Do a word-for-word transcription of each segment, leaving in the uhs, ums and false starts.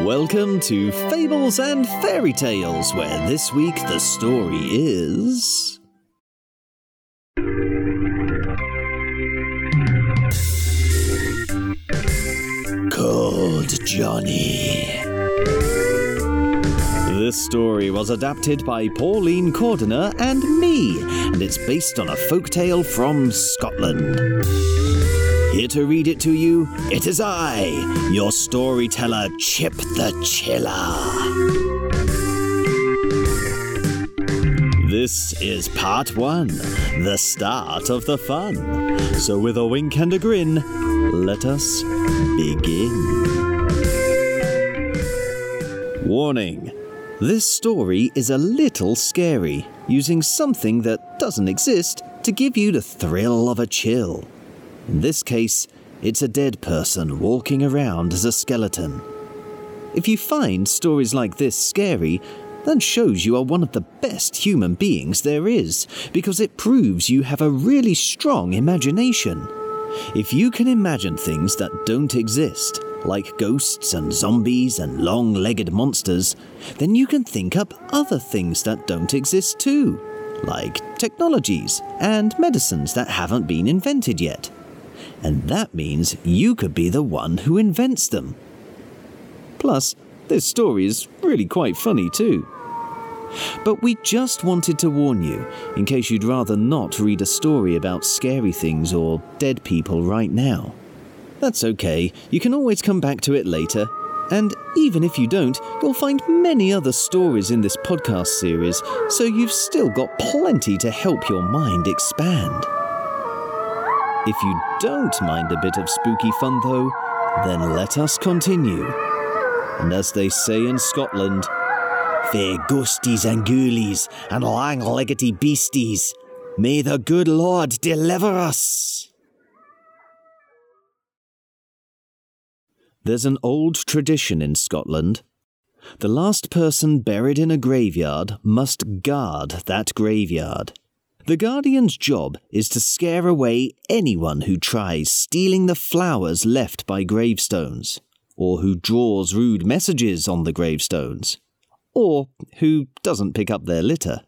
Welcome to Fables and Fairy Tales, where this week the story is... Called Johnny. This story was adapted by Pauline Cordiner and me, and it's based on a folktale from Scotland. Here to read it to you, it is I, your storyteller, Chip the Chiller. This is part one, the start of the fun. So with a wink and a grin, let us begin. Warning. This story is a little scary, using something that doesn't exist to give you the thrill of a chill. In this case, it's a dead person walking around as a skeleton. If you find stories like this scary, that shows you are one of the best human beings there is, because it proves you have a really strong imagination. If you can imagine things that don't exist, like ghosts and zombies and long-legged monsters, then you can think up other things that don't exist too, like technologies and medicines that haven't been invented yet. And that means you could be the one who invents them. Plus, this story is really quite funny too. But we just wanted to warn you, in case you'd rather not read a story about scary things or dead people right now. That's okay, you can always come back to it later. And even if you don't, you'll find many other stories in this podcast series, so you've still got plenty to help your mind expand. If you don't mind a bit of spooky fun though, then let us continue. And as they say in Scotland, fair ghosties and ghoulies and long-leggedy beasties, may the good Lord deliver us. There's an old tradition in Scotland. The last person buried in a graveyard must guard that graveyard. The guardian's job is to scare away anyone who tries stealing the flowers left by gravestones, or who draws rude messages on the gravestones, or who doesn't pick up their litter.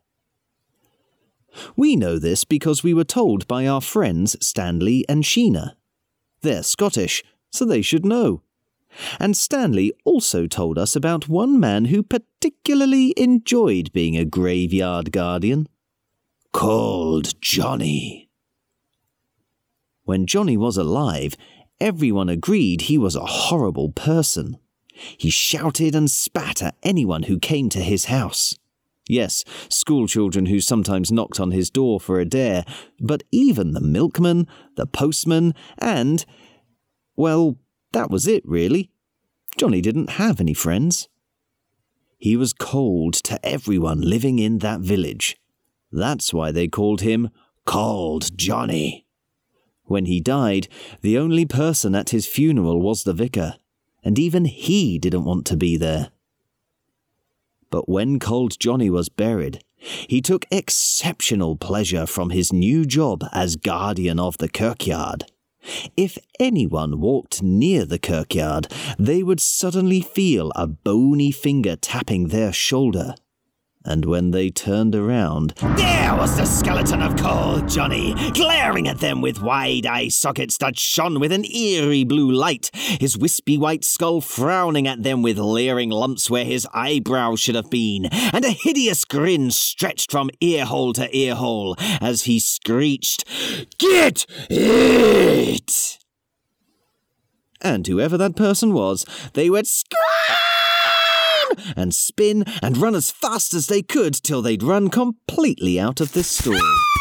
We know this because we were told by our friends Stanley and Sheena. They're Scottish, so they should know. And Stanley also told us about one man who particularly enjoyed being a graveyard guardian. Called Johnny. When Johnny was alive, everyone agreed he was a horrible person. He shouted and spat at anyone who came to his house. Yes, schoolchildren who sometimes knocked on his door for a dare, but even the milkman, the postman, and... well, that was it, really. Johnny didn't have any friends. He was cold to everyone living in that village. That's why they called him Called Johnny. When he died, the only person at his funeral was the vicar, and even he didn't want to be there. But when Called Johnny was buried, he took exceptional pleasure from his new job as guardian of the kirkyard. If anyone walked near the kirkyard, they would suddenly feel a bony finger tapping their shoulder. And when they turned around, there was the skeleton of Called Johnny, glaring at them with wide eye sockets that shone with an eerie blue light, his wispy white skull frowning at them with leering lumps where his eyebrows should have been, and a hideous grin stretched from earhole to earhole as he screeched, "Get it!" And whoever that person was, they would scream and spin and run as fast as they could till they'd run completely out of this story.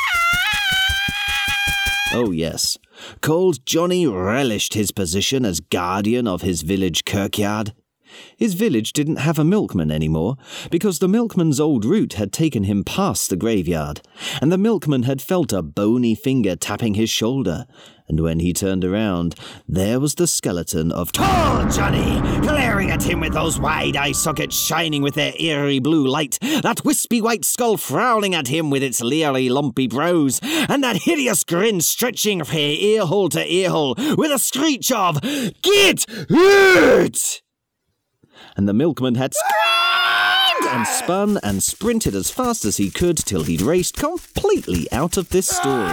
Oh yes, Called Johnny relished his position as guardian of his village kirkyard. His village didn't have a milkman anymore, because the milkman's old route had taken him past the graveyard, and the milkman had felt a bony finger tapping his shoulder, and when he turned around, there was the skeleton of Called Johnny, glaring at him with those wide eye sockets shining with their eerie blue light, that wispy white skull frowning at him with its leery lumpy brows, and that hideous grin stretching from earhole to earhole with a screech of, "Get it!" and the milkman had screamed and spun and sprinted as fast as he could till he'd raced completely out of this story.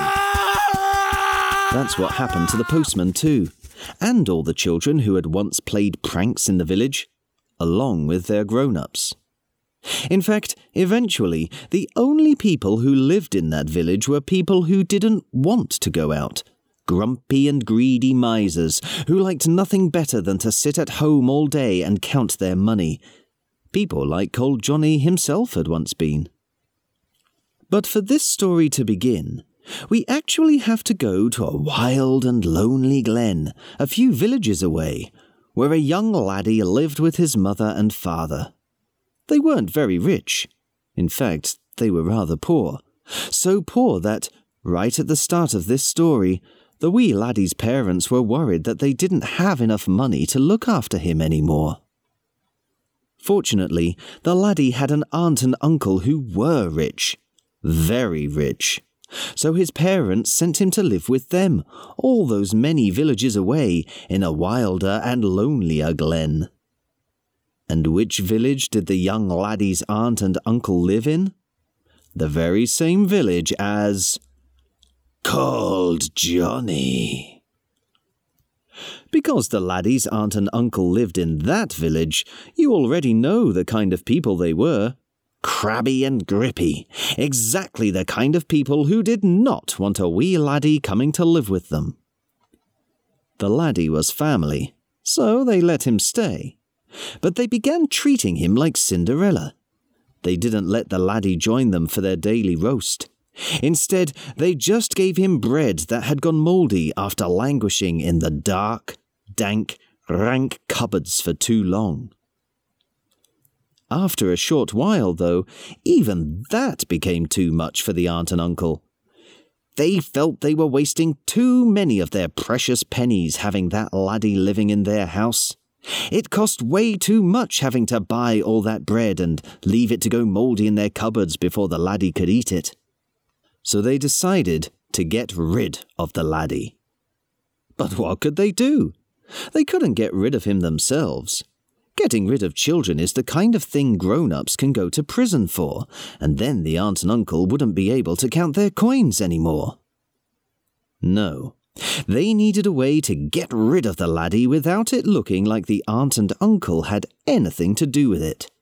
That's what happened to the postman too, and all the children who had once played pranks in the village, along with their grown-ups. In fact, eventually, the only people who lived in that village were people who didn't want to go out. Grumpy and greedy misers who liked nothing better than to sit at home all day and count their money. People like Cold Johnny himself had once been. But for this story to begin, we actually have to go to a wild and lonely glen, a few villages away, where a young laddie lived with his mother and father. They weren't very rich. In fact, they were rather poor. So poor that, right at the start of this story, the wee laddie's parents were worried that they didn't have enough money to look after him anymore. Fortunately, the laddie had an aunt and uncle who were rich. Very rich. So his parents sent him to live with them, all those many villages away, in a wilder and lonelier glen. And which village did the young laddie's aunt and uncle live in? The very same village as Cold Johnny. Because the laddie's aunt and uncle lived in that village, you already know the kind of people they were. Crabby and grippy, exactly the kind of people who did not want a wee laddie coming to live with them. The laddie was family, so they let him stay. But they began treating him like Cinderella. They didn't let the laddie join them for their daily roast. Instead, they just gave him bread that had gone mouldy after languishing in the dark, dank, rank cupboards for too long. After a short while, though, even that became too much for the aunt and uncle. They felt they were wasting too many of their precious pennies having that laddie living in their house. It cost way too much having to buy all that bread and leave it to go mouldy in their cupboards before the laddie could eat it. So they decided to get rid of the laddie. But what could they do? They couldn't get rid of him themselves. Getting rid of children is the kind of thing grown-ups can go to prison for, and then the aunt and uncle wouldn't be able to count their coins anymore. No. They needed a way to get rid of the laddie without it looking like the aunt and uncle had anything to do with it.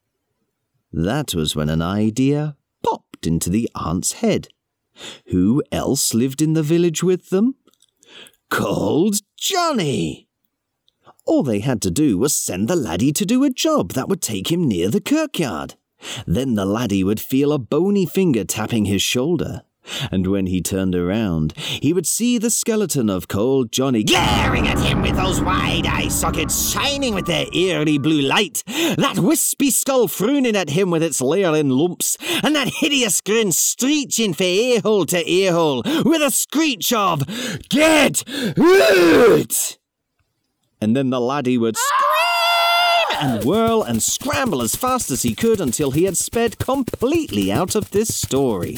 That was when an idea popped into the aunt's head. Who else lived in the village with them? Cold Johnny! All they had to do was send the laddie to do a job that would take him near the kirkyard. Then the laddie would feel a bony finger tapping his shoulder. And when he turned around, he would see the skeleton of Cold Johnny glaring at him with those wide eye sockets shining with their eerie blue light, that wispy skull frowning at him with its layering lumps, and that hideous grin screeching from earhole to earhole with a screech of, "Get out!" And then the laddie would scream and whirl and scramble as fast as he could until he had sped completely out of this story.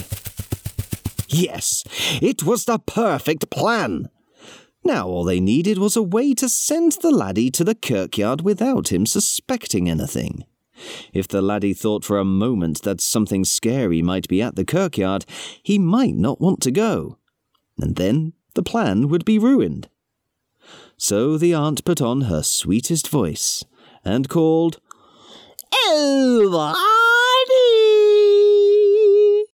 Yes, it was the perfect plan. Now all they needed was a way to send the laddie to the kirkyard without him suspecting anything. If the laddie thought for a moment that something scary might be at the kirkyard, he might not want to go. And then the plan would be ruined. So the aunt put on her sweetest voice and called, "Oh, laddie!"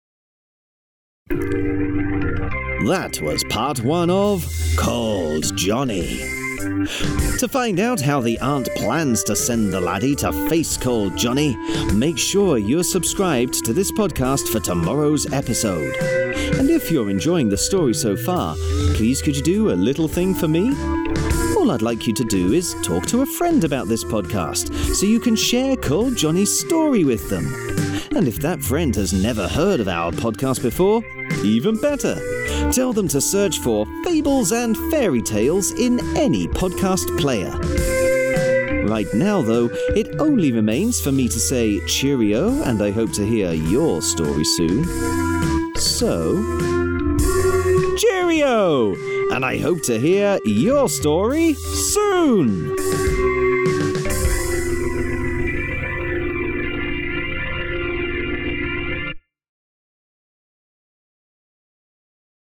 That was part one of Cold Johnny. To find out how the aunt plans to send the laddie to face Cold Johnny, make sure you're subscribed to this podcast for tomorrow's episode. And if you're enjoying the story so far, please could you do a little thing for me? All I'd like you to do is talk to a friend about this podcast so you can share Cold Johnny's story with them. And if that friend has never heard of our podcast before, even better. Tell them to search for Fables and Fairy Tales in any podcast player. Right now, though, it only remains for me to say cheerio, and I hope to hear your story soon. So, cheerio! And I hope to hear your story soon!